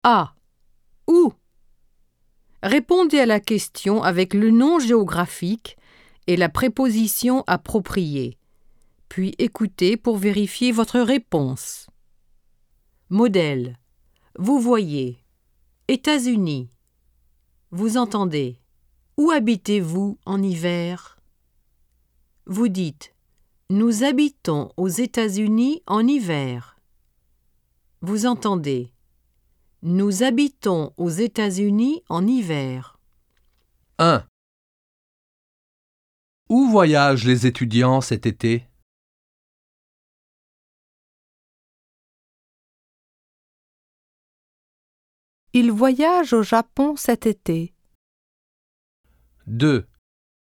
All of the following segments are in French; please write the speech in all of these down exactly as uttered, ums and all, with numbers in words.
A. Où? Répondez à la question avec le nom géographique et la préposition appropriée, puis écoutez pour vérifier votre réponse. Modèle. Vous voyez. États-Unis. Vous entendez. Où habitez-vous en hiver? Vous dites « Nous habitons aux États-Unis en hiver ». Vous entendez « Nous habitons aux États-Unis en hiver ». un. Où voyagent les étudiants cet été? Ils voyagent au Japon cet été. deux.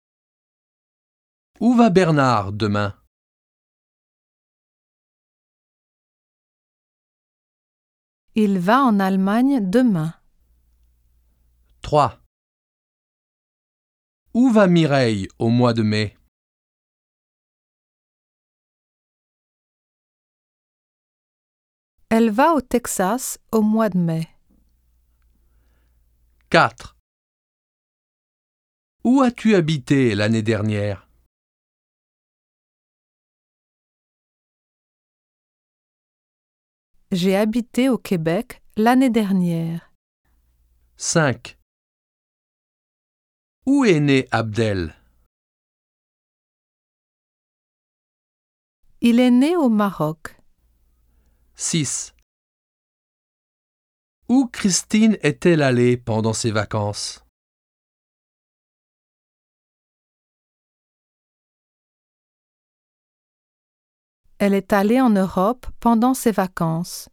Où va Bernard demain? Il va en Allemagne demain. trois. Où va Mireille au mois de mai? Elle va au Texas au mois de mai. quatre. Où as-tu habité l'année dernière? J'ai habité au Québec l'année dernière. cinq. Où est né Abdel? Il est né au Maroc. six. Où Christine est-elle allée pendant ses vacances? Elle est allée en Europe pendant ses vacances.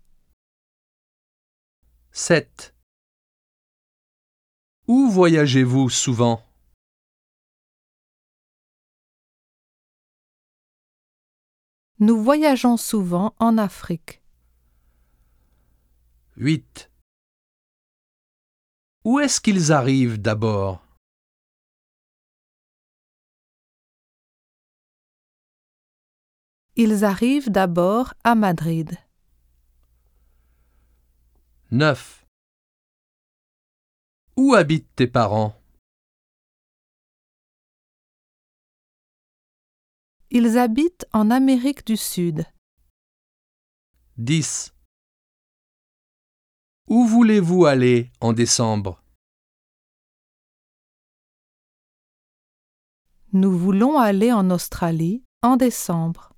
sept. Où voyagez-vous souvent? Nous voyageons souvent en Afrique. huit. Où est-ce qu'ils arrivent d'abord? Ils arrivent d'abord à Madrid. neuf. Où habitent tes parents? Ils habitent en Amérique du Sud. dix. Où voulez-vous aller en décembre? Nous voulons aller en Australie en décembre.